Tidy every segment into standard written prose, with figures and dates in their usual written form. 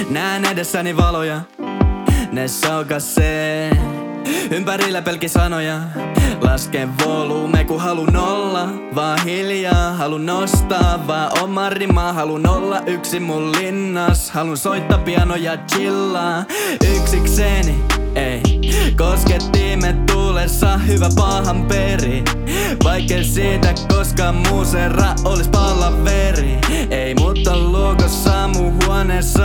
Näen edessäni valoja, ne sokaisee. Ympärillä pelkki sanoja, lasken volume kun halun olla vaan hiljaa. Halun nostaa vaan oma rima, halun olla yksin mun linnas. Halun soittaa piano ja chillaa yksikseni, ei. Koskettimet tuulessa, hyvä pahan peri. Vaikka siitä koskaan muusera olis palaveri. Ei mutta luokossa mun huoneessa,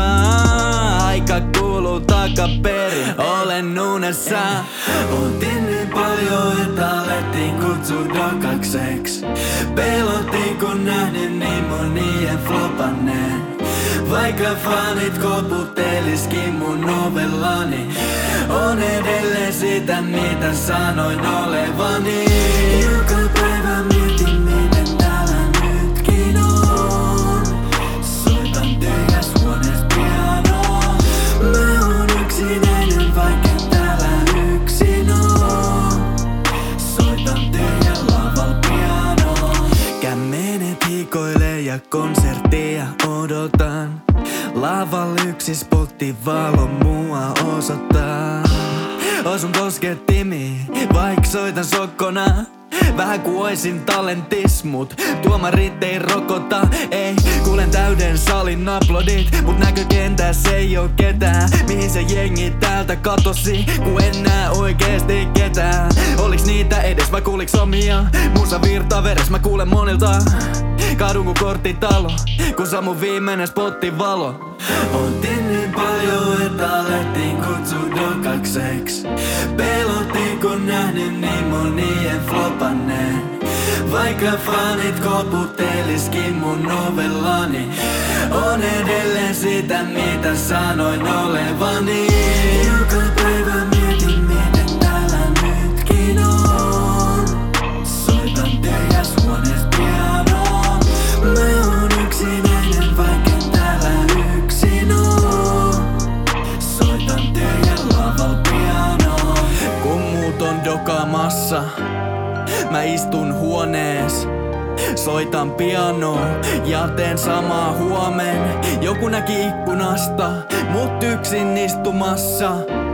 aika kuuluu takaperin. Olen unessa. Otin niin paljon, että alettiin kutsua dokakseks. Pelotin kun nähden niin monien flopanneen. Vaikka fanit koputteliskin mun ovellani, on edelleen sitä mitä sanoin olevani. Joka päivä mietin miten täällä nytkin on. Soitan tyhjäs huonees pianoa. Mä oon yksinäinen vaikka täällä yksin on. Soitan tyhjä laval pianoa. Kämmenet hikoilee ja konserttia odotan. Laval yksi spotti valo mua osoittaa. Osun koskettimiin, vaik soitan sokkona. Vähän ku oisin talentis, mut tuomarit ei rokota. Ei, kuulen täyden salin aplodit, mut näkökentäs ei oo ketään. Mihin se jengi täältä katosi, ku en näe oikeesti ketään. Oliks niitä edes vai kuuliks omia? Musa virtaa veres, mä kuulen monilta. Kadun ku korttitalo, kun saa mun viimeinen spotti valo. Otin niin paljon, että alettiin kutsua dokakseks. Pelotin kun nähden niin monien flopanneen. Vaikka fanit koputteliskin mun ovellani, on edelleen sitä mitä sanoin olevani. Joka päivä mietin miten täällä nytkin on. Soitan tyhjäs huonees pianoa. Mä oon yksinäinen vaikka täällä yksin on. Soitan tyhjä laval pianoa. Kun muut on dokaamassa, mä istun huonees, soitan pianoa ja teen samaa huomen. Joku näki ikkunasta, mut yksin istumassa.